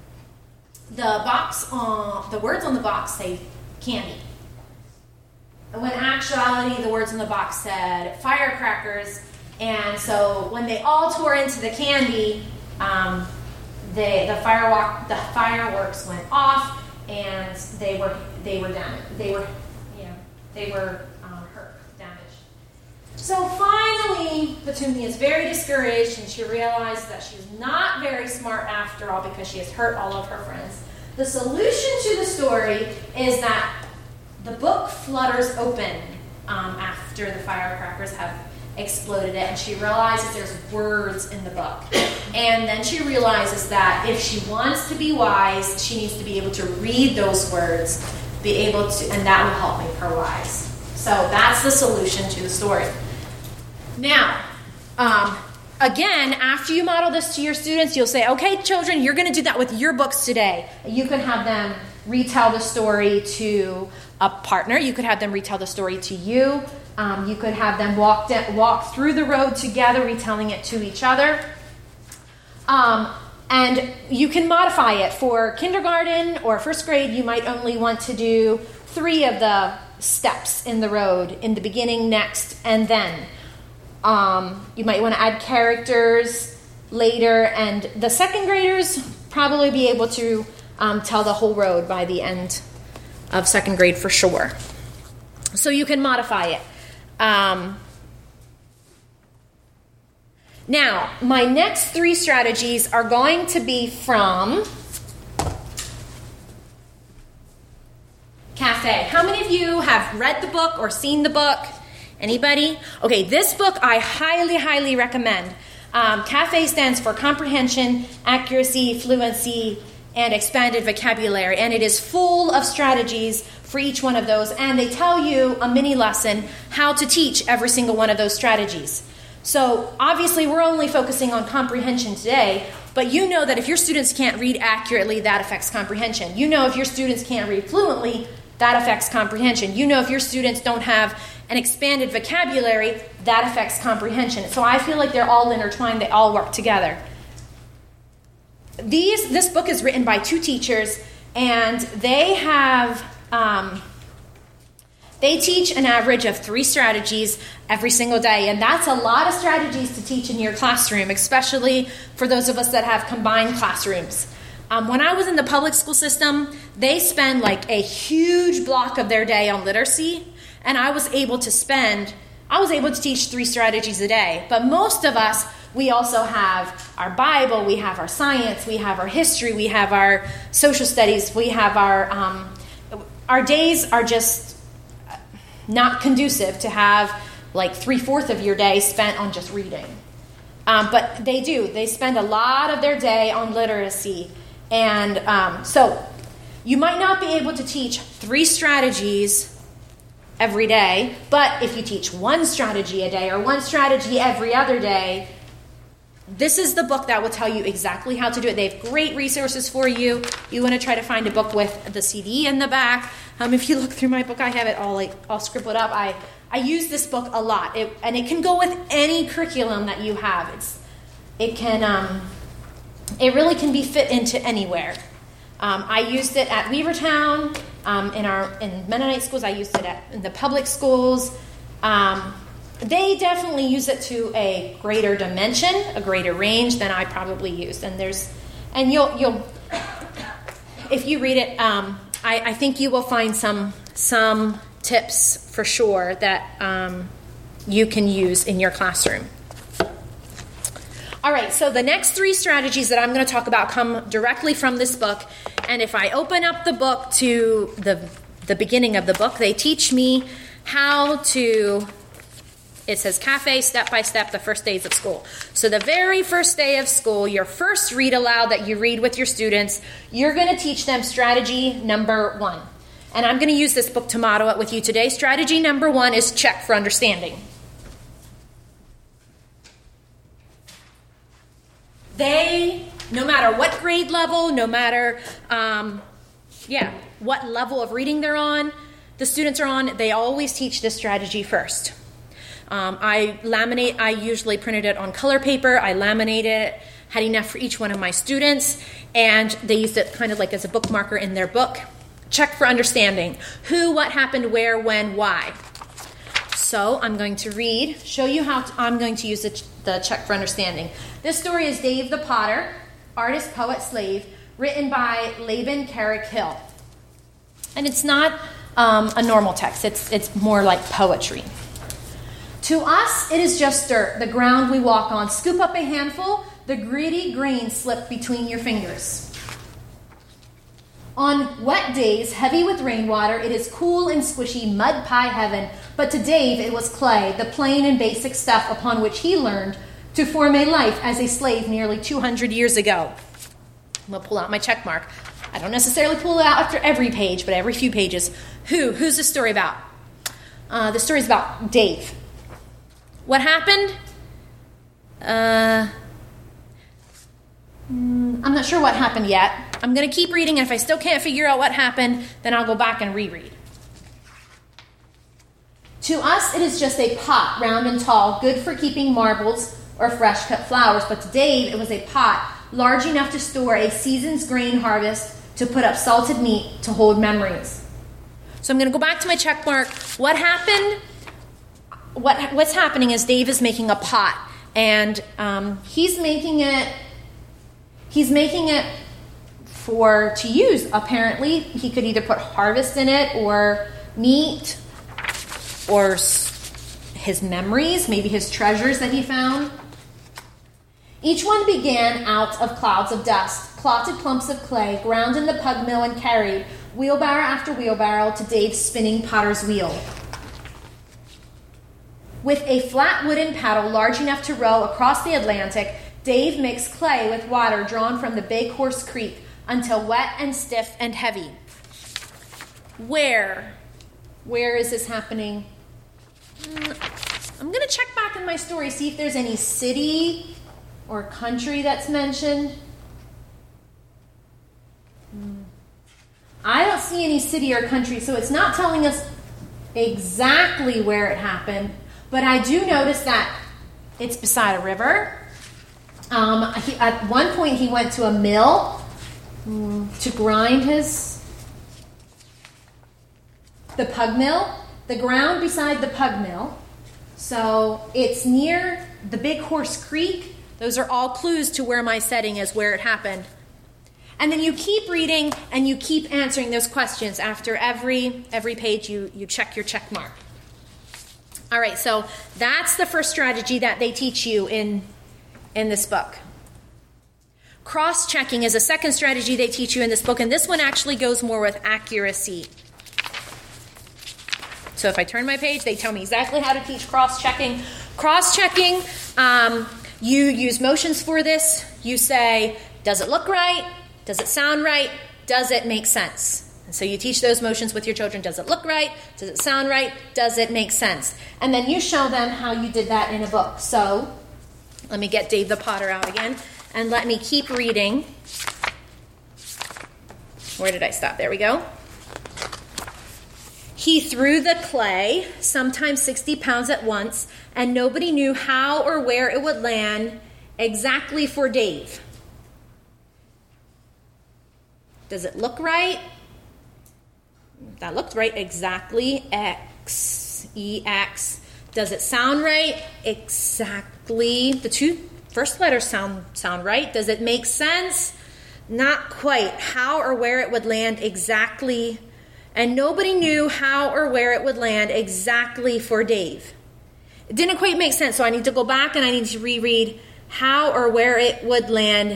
the words on the box say candy. When actuality, the words on the box said firecrackers. And so when they all tore into the candy, the fireworks went off, and they were damaged. They were hurt, damaged. So finally, Petunia is very discouraged, and she realizes that she's not very smart after all because she has hurt all of her friends. The solution to the story is that the book flutters open after the firecrackers have exploded it, and she realizes there's words in the book. And then she realizes that if she wants to be wise, she needs to be able to read those words, and that will help make her wise. So that's the solution to the story. Now, again, after you model this to your students, you'll say, okay, children, you're going to do that with your books today. You can have them retell the story to a partner. You could have them retell the story to you. You could have them walk through the road together, retelling it to each other. And you can modify it. For kindergarten or first grade, you might only want to do 3 of the steps in the road, in the beginning, next, and then. You might want to add characters later, and the second graders probably be able to tell the whole road by the end of second grade for sure. So you can modify it. Now, my next 3 strategies are going to be from Cafe. How many of you have read the book or seen the book? Anybody? Okay, this book I highly, highly recommend. Cafe stands for Comprehension, Accuracy, Fluency, and Expanded Vocabulary. And it is full of strategies for each one of those. And they tell you a mini lesson how to teach every single one of those strategies. So obviously we're only focusing on comprehension today, but you know that if your students can't read accurately, that affects comprehension. You know if your students can't read fluently, that affects comprehension. You know if your students don't have an expanded vocabulary, that affects comprehension. So I feel like they're all intertwined. They all work together. This book is written by 2 teachers, and they have they teach an average of 3 strategies every single day, and that's a lot of strategies to teach in your classroom, especially for those of us that have combined classrooms. When I was in the public school system, they spend like a huge block of their day on literacy, and I was able to teach 3 strategies a day. But most of us, we also have our Bible, we have our science, we have our history, we have our social studies, we have our days are just not conducive to have like 3/4 of your day spent on just reading. But they spend a lot of their day on literacy. And so you might not be able to teach 3 strategies every day, but if you teach 1 strategy a day or 1 strategy every other day, This is the book that will tell you exactly how to do it. They have great resources for you. You want to try to find a book with the CD in the back. If you look through my book, I have it all scribbled up. I use this book a lot, and it can go with any curriculum that you have. It really can be fit into anywhere. I used it at Weavertown, in Mennonite schools. I used it in the public schools. They definitely use it to a greater dimension, a greater range than I probably used. And you'll if you read it, I think you will find some tips for sure that you can use in your classroom. All right, so the next 3 strategies that I'm going to talk about come directly from this book. And if I open up the book to the beginning of the book, they teach me how to... It says cafe, step by step, the first days of school. So the very first day of school, your first read aloud that you read with your students, you're going to teach them strategy number 1. And I'm going to use this book to model it with you today. Strategy number 1 is check for understanding. They, no matter what grade level, no matter what level of reading they're on, the students are on, they always teach this strategy first. I usually printed it on color paper. I laminated it, had enough for each one of my students, and they used it kind of like as a bookmarker in their book. Check for understanding. Who, what happened, where, when, why. So I'm going to show you how I'm going to use the check for understanding. This story is Dave the Potter, artist, poet, slave, written by Laban Carrick Hill. And it's not a normal text. It's more like poetry. To us, it is just dirt, the ground we walk on. Scoop up a handful, the gritty grain slip between your fingers. On wet days, heavy with rainwater, it is cool and squishy mud pie heaven. But to Dave, it was clay, the plain and basic stuff upon which he learned to form a life as a slave nearly 200 years ago. I'm going to pull out my check mark. I don't necessarily pull it out after every page, but every few pages. Who's the story about? The story is about Dave. What happened? I'm not sure what happened yet. I'm going to keep reading, and if I still can't figure out what happened, then I'll go back and reread. To us, it is just a pot, round and tall, good for keeping marbles or fresh-cut flowers. But to Dave, it was a pot large enough to store a season's grain harvest, to put up salted meat, to hold memories. So I'm going to go back to my check mark. What happened? What's happening is Dave is making a pot, and he's making it to use. Apparently, he could either put harvest in it, or meat, or his memories, maybe his treasures that he found. Each one began out of clouds of dust, clotted clumps of clay, ground in the pug mill and carried, wheelbarrow after wheelbarrow, to Dave's spinning potter's wheel. With a flat wooden paddle large enough to row across the Atlantic, Dave mixed clay with water drawn from the Big Horse Creek until wet and stiff and heavy. Where is this happening? I'm going to check back in my story, see if there's any city or country that's mentioned. I don't see any city or country, so it's not telling us exactly where it happened. But I do notice that it's beside a river. At one point, he went to a mill to grind the pug mill. The ground beside the pug mill. So it's near the Big Horse Creek. Those are all clues to where my setting is, where it happened. And then you keep reading and you keep answering those questions. After every page, you check your check mark. All right, so that's the first strategy that they teach you in this book. Cross-checking is a second strategy they teach you in this book, and this one actually goes more with accuracy. So if I turn my page, they tell me exactly how to teach cross-checking. Cross-checking, you use motions for this. You say, does it look right? Does it sound right? Does it make sense? And so you teach those motions with your children. Does it look right? Does it sound right? Does it make sense? And then you show them how you did that in a book. So Let me get Dave the Potter out again, and let me keep reading. Where did I stop? There we go. He threw the clay, sometimes 60 pounds at once, and nobody knew how or where it would land exactly for Dave. Does it look right? That looked right. Exactly. X, E-X. Does it sound right? Exactly. The two first letters sound right. Does it make sense? Not quite. How or where it would land exactly. And nobody knew how or where it would land exactly for Dave. It didn't quite make sense, so I need to go back and I need to reread how or where it would land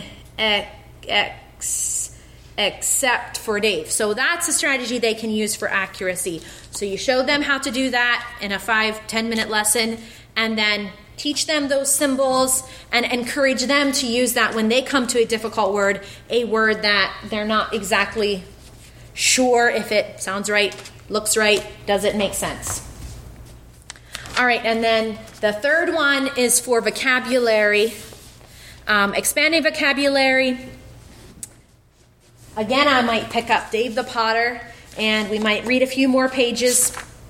except for Dave. So that's a strategy they can use for accuracy. So you show them how to do that in a 5-10 minute lesson, and then teach them those symbols and encourage them to use that when they come to a difficult word, a word that they're not exactly sure if it sounds right, looks right, does it make sense. All right, and then the third one is for vocabulary, expanding vocabulary. Again, I might pick up Dave the Potter, and we might read a few more pages.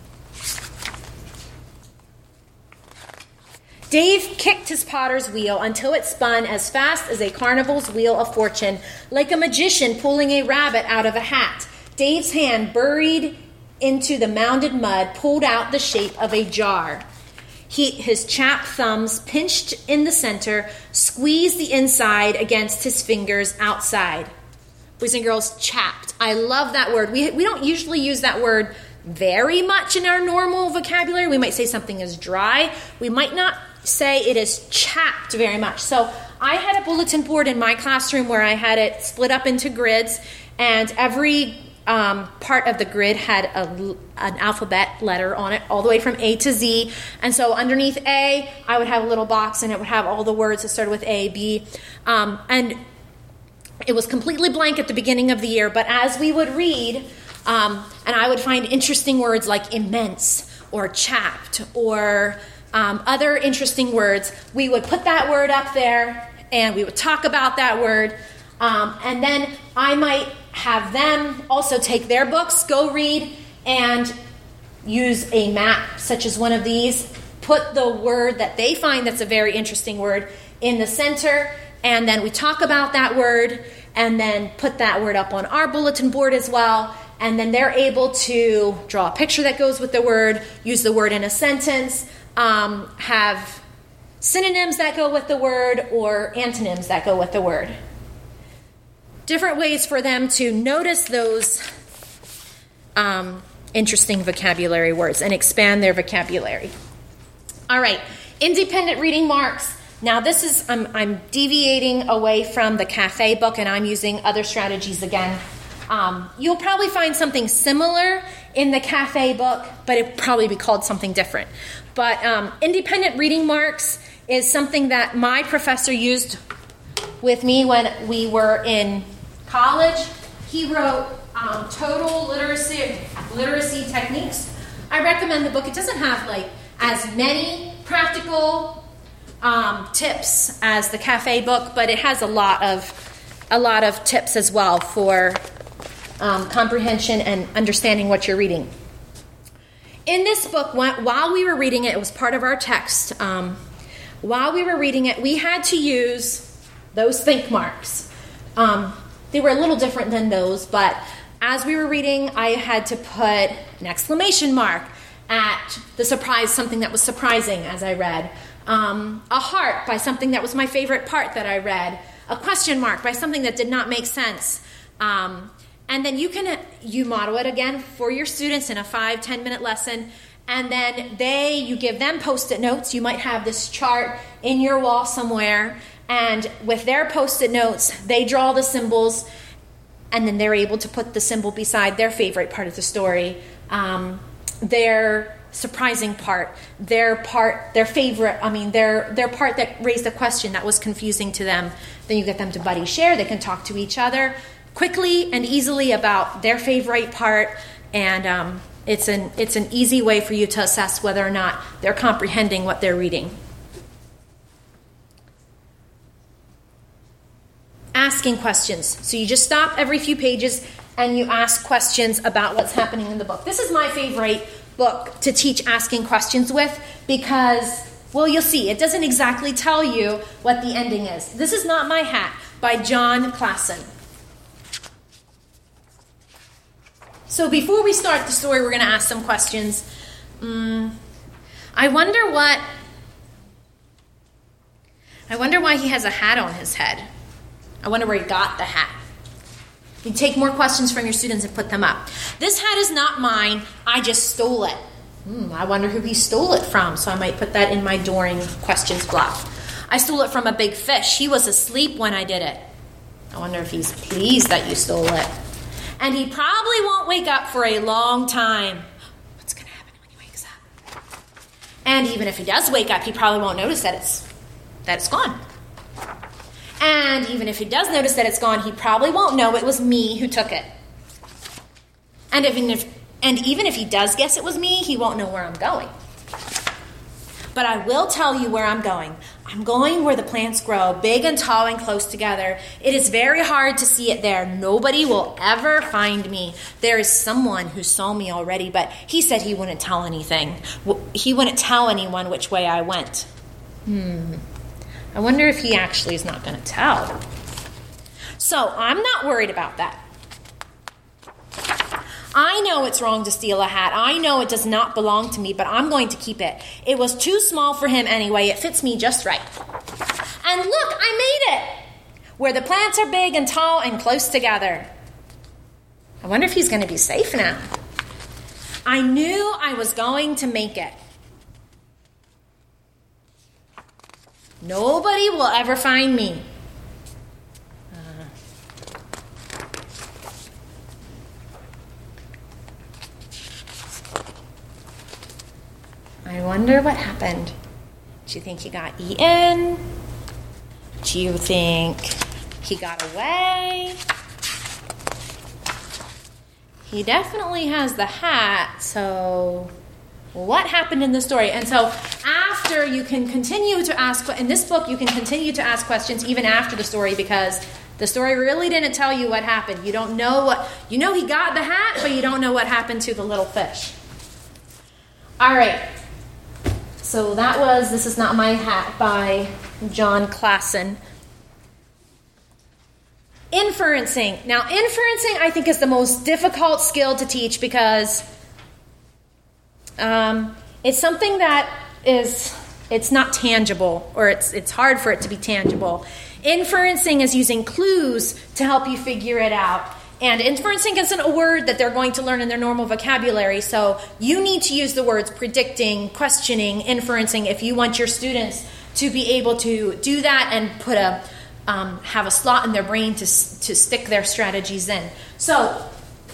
Dave kicked his potter's wheel until it spun as fast as a carnival's wheel of fortune, like a magician pulling a rabbit out of a hat. Dave's hand, buried into the mounded mud, pulled out the shape of a jar. His chapped thumbs, pinched in the center, squeezed the inside against his fingers outside. Boys and girls, chapped. I love that word. We don't usually use that word very much in our normal vocabulary. We might say something is dry. We might not say it is chapped very much. So I had a bulletin board in my classroom where I had it split up into grids, and every part of the grid had an alphabet letter on it, all the way from A to Z. And so underneath A, I would have a little box, and it would have all the words that started with A, B. And it was completely blank at the beginning of the year, but as we would read, and I would find interesting words like immense or chapped or other interesting words, we would put that word up there and we would talk about that word. And then I might have them also take their books, go read, and use a map such as one of these, put the word that they find that's a very interesting word in the center, and then we talk about that word, and then put that word up on our bulletin board as well, and then they're able to draw a picture that goes with the word, use the word in a sentence, have synonyms that go with the word, or antonyms that go with the word. Different ways for them to notice those interesting vocabulary words and expand their vocabulary. All right, independent reading marks. Now this is, I'm deviating away from the cafe book, and I'm using other strategies again. You'll probably find something similar in the cafe book, but it'd probably be called something different. But independent reading marks is something that my professor used with me when we were in college. He wrote Total Literacy Techniques. I recommend the book. It doesn't have like as many practical tips as the cafe book, but it has a lot of tips as well for comprehension and understanding what you're reading. In this book, while we were reading it, it was part of our text. While we were reading it, we had to use those think marks. They were a little different than those, but as we were reading, I had to put an exclamation mark at the surprise, something that was surprising as I read. A heart by something that was my favorite part that I read. A question mark by something that did not make sense. And then you model it again for your students in a 5-10 minute lesson, and then you give them Post-it notes. You might have this chart in your wall somewhere, and with their Post-it notes, they draw the symbols, and then they're able to put the symbol beside their favorite part of the story, their surprising part, their favorite, their part that raised a question that was confusing to them. Then you get them to buddy share. They can talk to each other quickly and easily about their favorite part, and it's an easy way for you to assess whether or not they're comprehending what they're reading. asking questions. So you just stop every few pages and you ask questions about what's happening in the book. This is my favorite book to teach asking questions with because, well, you'll see, it doesn't exactly tell you what the ending is. This is Not My Hat by Jon Klassen. So before we start the story, we're going to ask some questions. I wonder why he has a hat on his head. I wonder where he got the hat. You take more questions from your students and put them up. This hat is not mine. I just stole it. I wonder who he stole it from, so I might put that in my during questions block. I stole it from a big fish. He was asleep when I did it. I wonder if he's pleased that you stole it. And he probably won't wake up for a long time. What's going to happen when he wakes up? And even if he does wake up, he probably won't notice that it's gone. And even if he does notice that it's gone, he probably won't know it was me who took it. And even if he does guess it was me, he won't know where I'm going. But I will tell you where I'm going. I'm going where the plants grow, big and tall and close together. It is very hard to see it there. Nobody will ever find me. There is someone who saw me already, but he said he wouldn't tell anything. He wouldn't tell anyone which way I went. I wonder if he actually is not going to tell. So I'm not worried about that. I know it's wrong to steal a hat. I know it does not belong to me, but I'm going to keep it. It was too small for him anyway. It fits me just right. And look, I made it! Where the plants are big and tall and close together. I wonder if he's going to be safe now. I knew I was going to make it. Nobody will ever find me. I wonder what happened. Do you think he got eaten? Do you think he got away? He definitely has the hat, so what happened in the story? And so after, you can continue to ask, in this book you can continue to ask questions even after the story, because the story really didn't tell you what happened. You don't know what, you know he got the hat, but you don't know what happened to the little fish. All right. So that was This Is Not My Hat by Jon Klassen. Inferencing. Now, inferencing, I think, is the most difficult skill to teach because it's something that it's not tangible, or it's hard for it to be tangible. Inferencing is using clues to help you figure it out. And inferencing isn't a word that they're going to learn in their normal vocabulary, so you need to use the words predicting, questioning, inferencing if you want your students to be able to do that and put have a slot in their brain to stick their strategies in. So,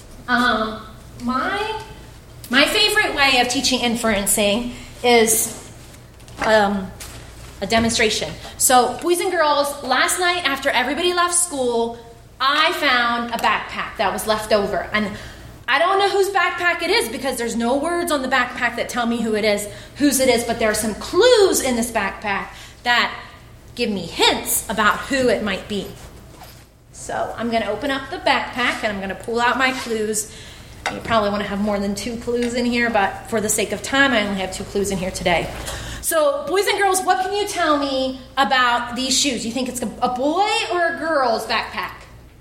my favorite way of teaching inferencing is a demonstration. So, boys and girls, last night after everybody left school, I found a backpack that was left over. And I don't know whose backpack it is because there's no words on the backpack that tell me whose it is, but there are some clues in this backpack that give me hints about who it might be. So I'm going to open up the backpack and I'm going to pull out my clues. You probably want to have more than 2 clues in here, but for the sake of time, I only have 2 clues in here today. So, boys and girls, what can you tell me about these shoes? You think it's a boy or a girl's backpack?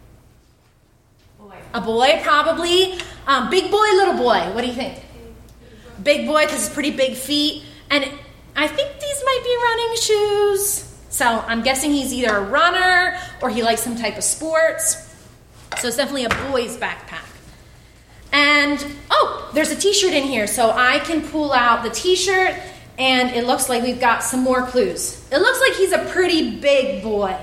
A boy, probably. Big boy, little boy. What do you think? Big boy, because it's pretty big feet. And I think these might be running shoes. So I'm guessing he's either a runner or he likes some type of sports. So it's definitely a boy's backpack. And, there's a t-shirt in here. So I can pull out the t-shirt, and it looks like we've got some more clues. It looks like he's a pretty big boy.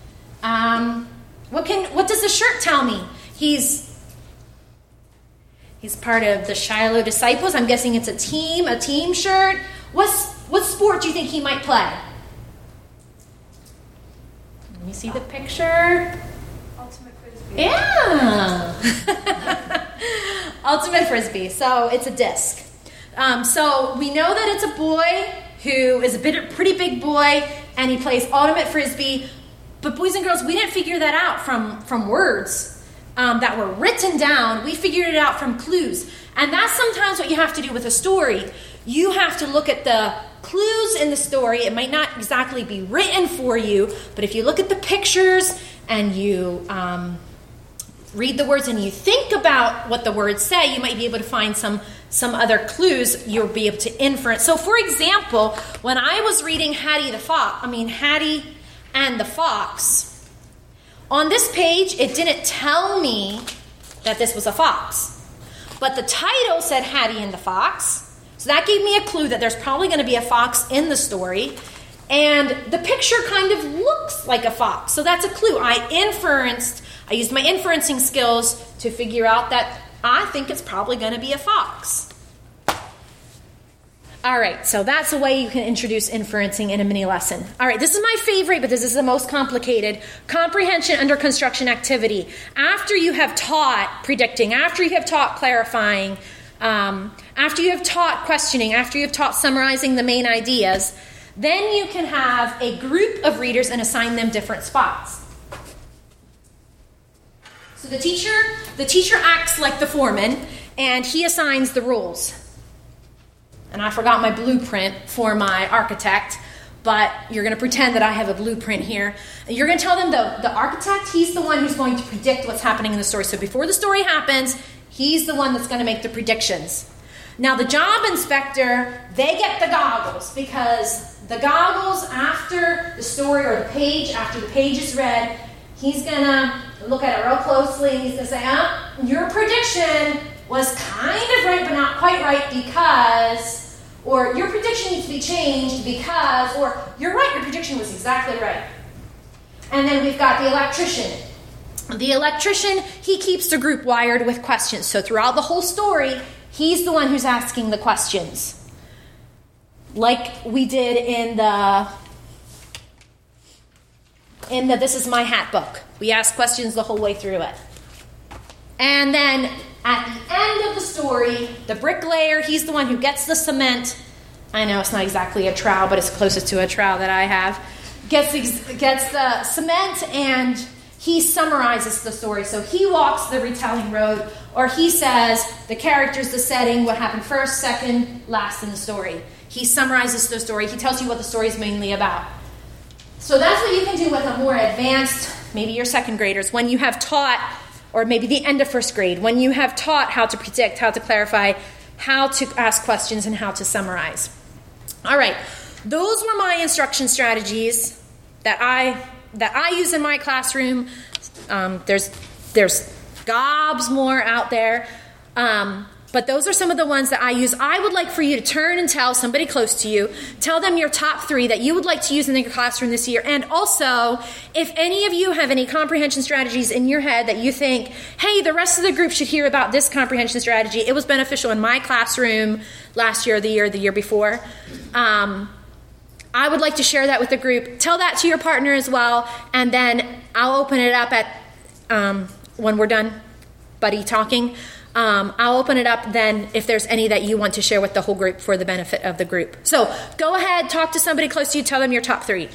What does the shirt tell me? He's part of the Shiloh Disciples. I'm guessing it's a team shirt. What sport do you think he might play? Let me see the picture. Ultimate Frisbee. Yeah. Ultimate Frisbee. So it's a disc. So we know that it's a boy who is a pretty big boy, and he plays Ultimate Frisbee. But boys and girls, we didn't figure that out from words that were written down. We figured it out from clues. And that's sometimes what you have to do with a story. You have to look at the clues in the story. It might not exactly be written for you, but if you look at the pictures and you read the words and you think about what the words say, you might be able to find some other clues you'll be able to inference. So, for example, when I was reading Hattie and the Fox, on this page, it didn't tell me that this was a fox. But the title said Hattie and the Fox. So that gave me a clue that there's probably going to be a fox in the story. And the picture kind of looks like a fox. So that's a clue. I used my inferencing skills to figure out that I think it's probably going to be a fox. All right, so that's a way you can introduce inferencing in a mini lesson. All right, this is my favorite, but this is the most complicated. Comprehension under construction activity. After you have taught predicting, after you have taught clarifying, after you have taught questioning, after you have taught summarizing the main ideas, then you can have a group of readers and assign them different spots. So the teacher acts like the foreman, and he assigns the rules. And I forgot my blueprint for my architect, but you're going to pretend that I have a blueprint here. And you're going to tell them the architect, he's the one who's going to predict what's happening in the story. So before the story happens, he's the one that's going to make the predictions. Now the job inspector, they get the goggles, because the goggles after the story or the page, after the page is read, he's going to look at it real closely. He's going to say, your prediction was kind of right, but not quite right because... Or your prediction needs to be changed because, or you're right, your prediction was exactly right. And then we've got the electrician. The electrician, he keeps the group wired with questions. So throughout the whole story, he's the one who's asking the questions. Like we did in the This Is My Hat book. We asked questions the whole way through it. And then at the end of the story, the bricklayer, he's the one who gets the cement. I know it's not exactly a trowel, but it's closest to a trowel that I have. Gets the cement, and he summarizes the story. So he walks the retelling road, or he says the characters, the setting, what happened first, second, last in the story. He summarizes the story. He tells you what the story is mainly about. So that's what you can do with a more advanced, maybe your second graders, when you have taught, or maybe the end of first grade, when you have taught how to predict, how to clarify, how to ask questions, and how to summarize. All right, those were my instruction strategies that I use in my classroom. There's gobs more out there, but those are some of the ones that I use. I would like for you to turn and tell somebody close to you, tell them your top 3 that you would like to use in your classroom this year. And also, if any of you have any comprehension strategies in your head that you think, hey, the rest of the group should hear about this comprehension strategy, it was beneficial in my classroom last year, the year before, I would like to share that with the group. Tell that to your partner as well, and then I'll open it up at when we're done buddy talking. I'll open it up then if there's any that you want to share with the whole group for the benefit of the group. So go ahead, talk to somebody close to you, tell them your top 3.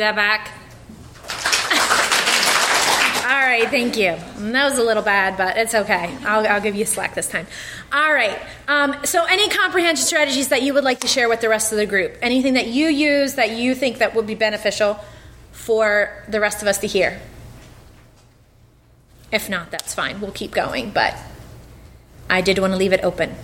that back? All right, thank you. That was a little bad, but it's okay. I'll give you slack this time. All right. So any comprehension strategies that you would like to share with the rest of the group? Anything that you use that you think that would be beneficial for the rest of us to hear? If not, that's fine. We'll keep going, but I did want to leave it open.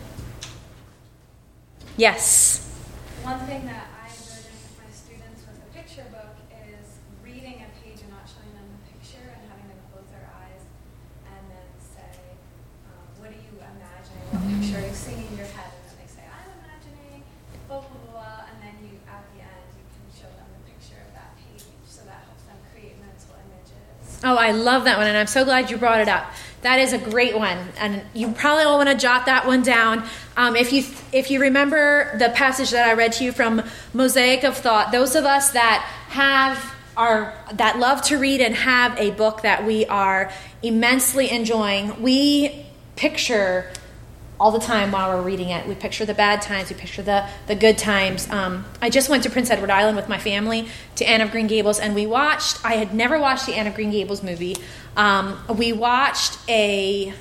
Yes? One thing that I learned with my students with a picture book is reading a page and not showing them the picture and having them close their eyes and then say, what are you imagining? What picture are you seeing in your head? And then they say, I'm imagining blah, blah, blah, and then you, at the end, you can show them the picture of that page, so that helps them create mental images. Oh, I love that one, and I'm so glad you brought it up. That is a great one, and you probably all want to jot that one down. If you remember the passage that I read to you from Mosaic of Thought, those of us that that love to read and have a book that we are immensely enjoying, we picture all the time while we're reading it. We picture the bad times. We picture the good times. I just went to Prince Edward Island with my family to Anne of Green Gables, and I had never watched the Anne of Green Gables movie. We watched it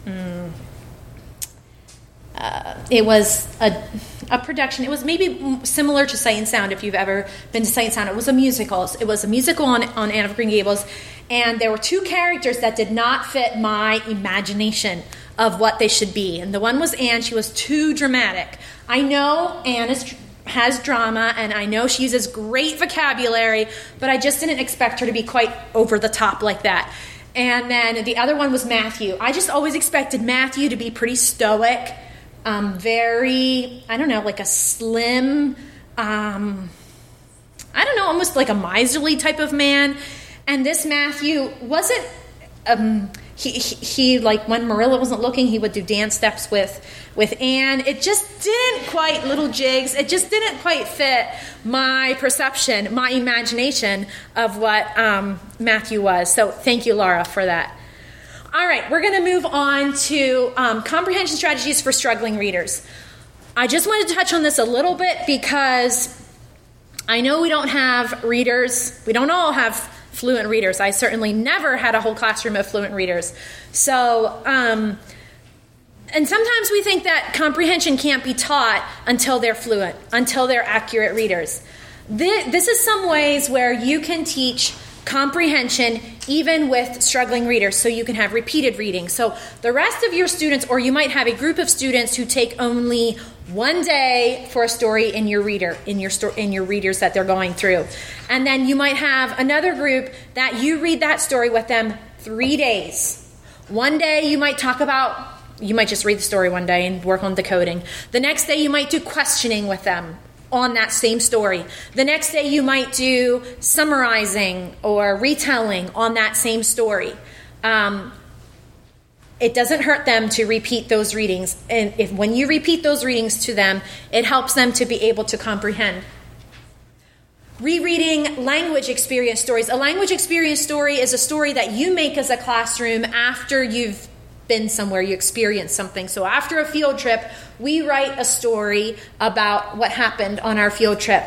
was a production. It was maybe similar to Sight and Sound, if you've ever been to Sight and Sound. It was a musical. It was a musical on Anne of Green Gables, and there were two characters that did not fit my imagination of what they should be. And the one was Anne. She was too dramatic. I know Anne has drama, and I know she uses great vocabulary, but I just didn't expect her to be quite over the top like that. And then the other one was Matthew. I just always expected Matthew to be pretty stoic, very, I don't know, like a slim, almost like a miserly type of man. And this Matthew wasn't, he like when Marilla wasn't looking, he would do dance steps with Anne. It just didn't quite, little jigs, it just didn't quite fit my perception, my imagination of what Matthew was. So thank you, Laura, for that. All right, we're going to move on to comprehension strategies for struggling readers. I just wanted to touch on this a little bit because I know we don't have readers. We don't all have fluent readers. I certainly never had a whole classroom of fluent readers. So, and sometimes we think that comprehension can't be taught until they're fluent, until they're accurate readers. This is some ways where you can teach comprehension even with struggling readers, so you can have repeated reading. So the rest of your students, or you might have a group of students who take only one day for a story in your readers that they're going through, and then you might have another group that you read that story with them 3 days. One day you might just read the story one day and work on decoding. The next day you might do questioning with them on that same story. The next day you might do summarizing or retelling on that same story. It doesn't hurt them to repeat those readings. And when you repeat those readings to them, it helps them to be able to comprehend. Rereading language experience stories. A language experience story is a story that you make as a classroom after you've been somewhere, you experience something. So after a field trip, we write a story about what happened on our field trip.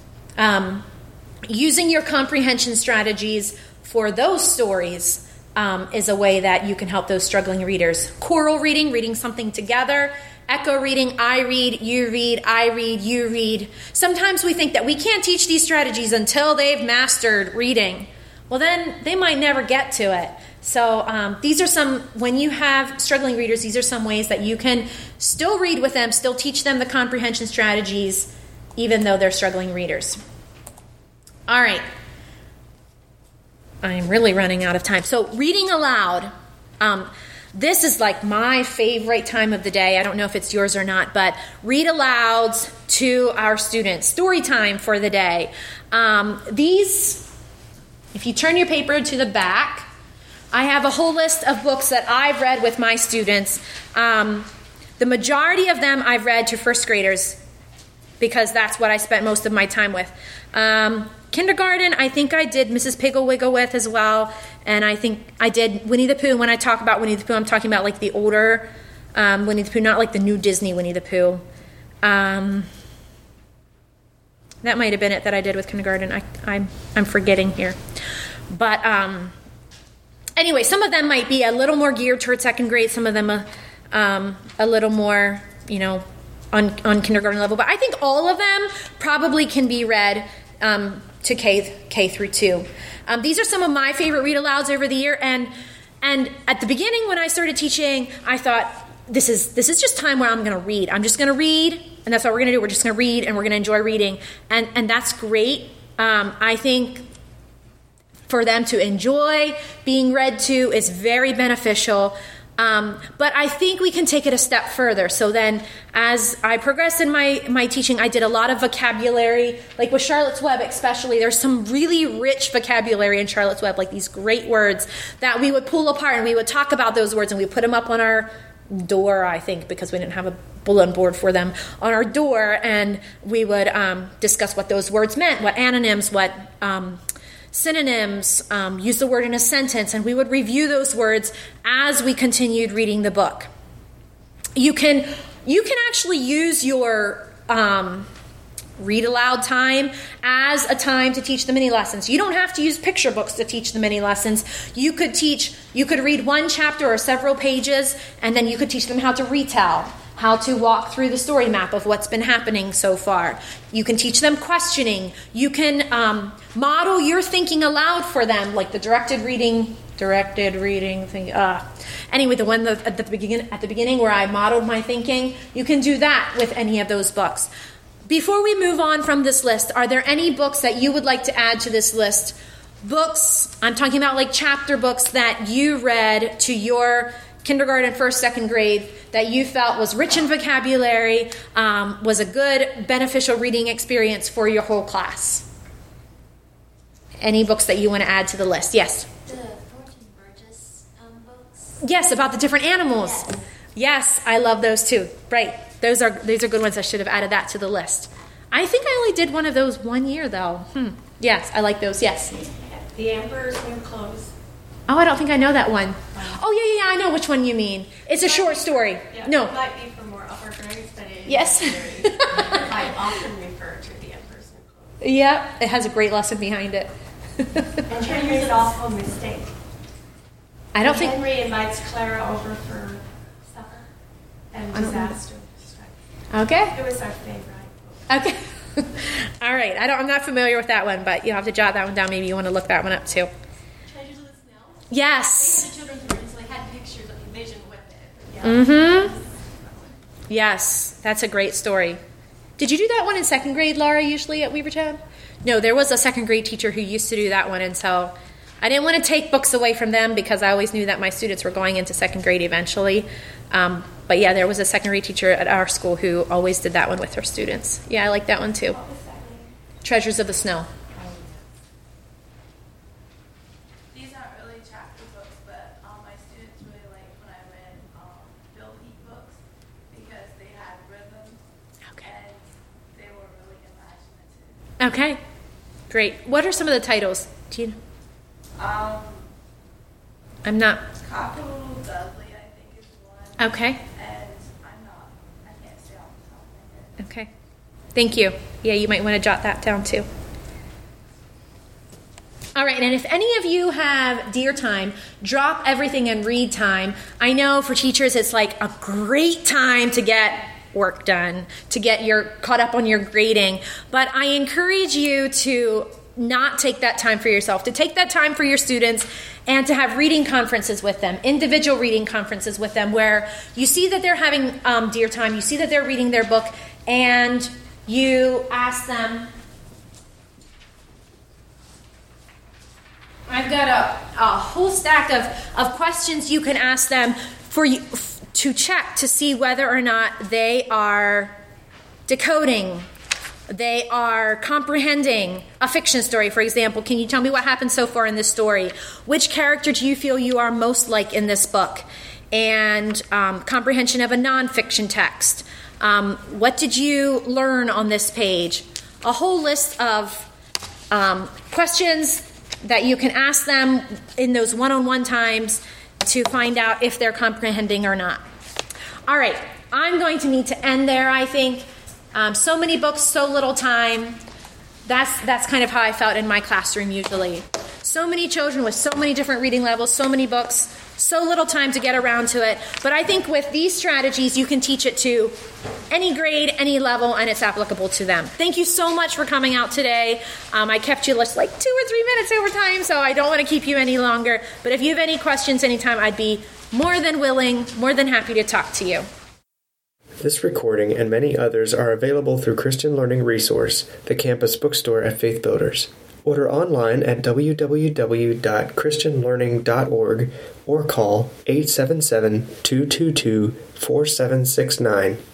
Using your comprehension strategies for those stories is a way that you can help those struggling readers. Choral reading, reading something together. Echo reading, I read, you read, I read, you read. Sometimes we think that we can't teach these strategies until they've mastered reading. Well, then they might never get to it. So these are some, when you have struggling readers, these are some ways that you can still read with them, still teach them the comprehension strategies, even though they're struggling readers. All right. I'm really running out of time. So reading aloud. This is like my favorite time of the day. I don't know if it's yours or not, but read alouds to our students. Story time for the day. These, if you turn your paper to the back, I have a whole list of books that I've read with my students. The majority of them I've read to first graders because that's what I spent most of my time with. Kindergarten, I think I did Mrs. Piggle Wiggle with as well. And I think I did Winnie the Pooh. When I talk about Winnie the Pooh, I'm talking about like the older Winnie the Pooh, not like the new Disney Winnie the Pooh. That might have been it that I did with kindergarten. I'm forgetting here. But anyway, some of them might be a little more geared toward second grade. Some of them a little more, on kindergarten level. But I think all of them probably can be read to K through 2. These are some of my favorite read alouds over the year. And at the beginning when I started teaching, I thought, this is just time where I'm going to read. I'm just going to read, and that's what we're going to do. We're just going to read, and we're going to enjoy reading. And that's great. I think for them to enjoy being read to is very beneficial. But I think we can take it a step further. So then as I progressed in my teaching, I did a lot of vocabulary, like with Charlotte's Web especially. There's some really rich vocabulary in Charlotte's Web, like these great words that we would pull apart, and we would talk about those words, and we put them up on our door, I think, because we didn't have a bulletin board for them, on our door, and we would discuss what those words meant, what antonyms, what synonyms, use the word in a sentence, and we would review those words as we continued reading the book. You can actually use your read aloud time as a time to teach the mini lessons. You don't have to use picture books to teach the mini lessons. You could read one chapter or several pages, and then you could teach them how to retell, how to walk through the story map of what's been happening so far. You can teach them questioning. You can model your thinking aloud for them, like the directed reading thing. Anyway, the one at the beginning where I modeled my thinking, you can do that with any of those books. Before we move on from this list, are there any books that you would like to add to this list? Books, I'm talking about like chapter books that you read to your kindergarten, first, second grade, that you felt was rich in vocabulary, was a good, beneficial reading experience for your whole class. Any books that you want to add to the list? Yes? The Thornton Burgess books. Yes, about the different animals. Yes, I love those too. Right. Those are good ones. I should have added that to the list. I think I only did one of those one year, though. Yes, I like those. Yes. The Emperor's New Clothes. Oh, I don't think I know that one. Oh, yeah, I know which one you mean. It's a short story. Yeah, no. It might be for more upper grades, but it yes. I often refer to the Emperor's New Clothes. Yeah, it has a great lesson behind it. And Henry's Awful Mistake. I don't think... Henry invites Clara over for supper, and disaster strikes. Okay. It was our favorite. Okay. All right. I'm not familiar with that one, but you'll have to jot that one down. Maybe you want to look that one up too. Treasures of the Snow. Yes. The children's room, so they had pictures of the vision with it. Yeah. Mm-hmm. Yes, that's a great story. Did you do that one in second grade, Laura, usually at Weavertown? No, there was a second grade teacher who used to do that one, and so I didn't want to take books away from them because I always knew that my students were going into second grade eventually. But yeah, there was a second grade teacher at our school who always did that one with her students. Yeah, I like that one too. What was that name? Treasures of the Snow. These aren't really chapter books, but my students really like when I read Bill Peet books because they had rhythm and they were really imaginative. Okay, great. What are some of the titles? Do you know? I'm not. Cockerel Dudley, I think, is one. Okay. And I can't say off the top of my head. Okay. Thank you. Yeah, you might want to jot that down too. All right, and if any of you have Dear Time, drop everything and read time. I know for teachers it's like a great time to get work done, to get caught up on your grading, but I encourage you to not take that time for yourself, to take that time for your students and to have reading conferences with them, individual reading conferences with them where you see that they're having Dear Time, you see that they're reading their book, and you ask them. I've got a whole stack of questions you can ask them for you to check to see whether or not they are decoding, they are comprehending a fiction story. For example, can you tell me what happened so far in this story? Which character do you feel you are most like in this book? And comprehension of a nonfiction text. What did you learn on this page? A whole list of questions that you can ask them in those one-on-one times to find out if they're comprehending or not. All right, I'm going to need to end there, I think. So many books, so little time. That's kind of how I felt in my classroom usually. So many children with so many different reading levels, so many books, so little time to get around to it. But I think with these strategies, you can teach it to any grade, any level, and it's applicable to them. Thank you so much for coming out today. I kept you just like 2 or 3 minutes over time, so I don't want to keep you any longer. But if you have any questions anytime, I'd be more than willing, more than happy to talk to you. This recording and many others are available through Christian Learning Resource, the campus bookstore at Faith Builders. Order online at www.christianlearning.org or call 877-222-4769.